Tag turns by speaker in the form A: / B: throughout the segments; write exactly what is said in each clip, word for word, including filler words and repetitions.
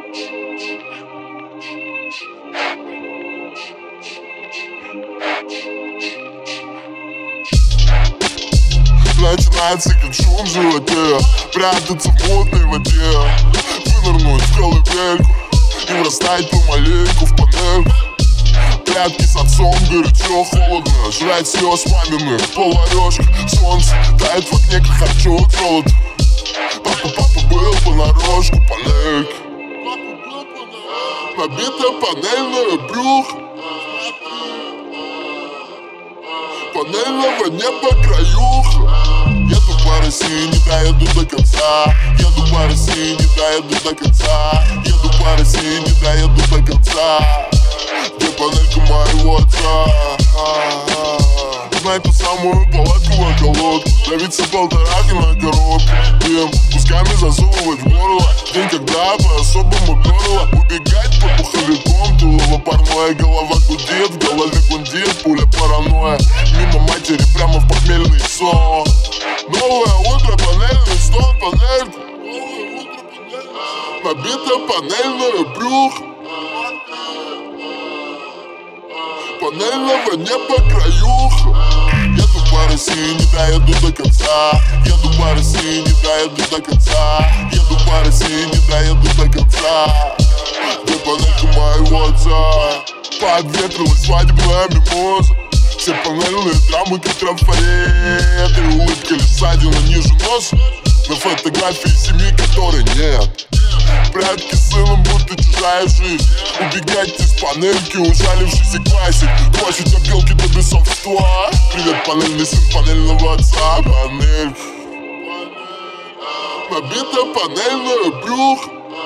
A: Начинается как шум в животе, прятаться в мутной воде, вынырнуть в колыбельку и врастать помаленьку в панельку. Прятки с отцом, горячо, холодно, жрать слез маминых полорешка. Солнце тает в окне, как харчок золото. Папа, папа был понарошку, панелька, набитая панельное брюхо, панельного неба краюха. Еду по России, не доеду до конца. Еду по России, не доеду до конца. Еду по России, не доеду до конца. Где панелька моего отца? Знай ту самую палатку в околотку, давиться полторахи на коробку, дым кусками засовывать в горло. День, когда по-особому горло, убегать под пуховиком, тулово парное, голова гудит, в голове гундит, пуля паранойя. Мимо матери прямо в похмельный сон. Новое утро, панельный стон, панелька, набито панельное брюхо, панельного неба краюха. Еду по России, не доеду до конца. Еду по России, не доеду до конца. Еду по России, не доеду до конца. Где панелька моего отца? Подветрилась свадебная мимоза. Все панельные драмы, как трафареты. Улыбка лишь ссадина ниже носа. На фотографии семьи, которой нет. Прятки с сыном, будто чужая жизнь. Убегать из панельки, ужалившийся классик. Площадь опилки до бесовства. Привет, панельный сын панельного отца. Панелька, набито панельное брюхо,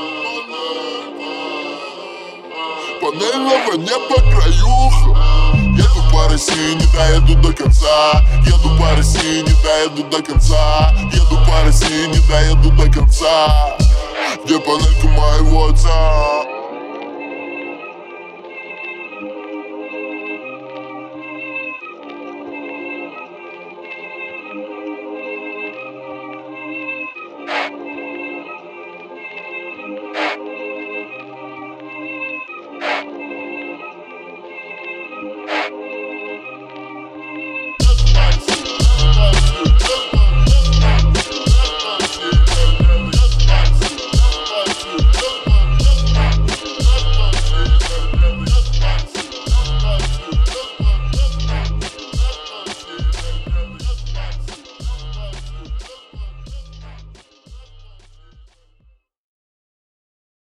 A: панельного неба краюха. Еду по России, не доеду до конца. Еду по России, не доеду до конца. Еду по России, не доеду до конца. Где панелька моего отца?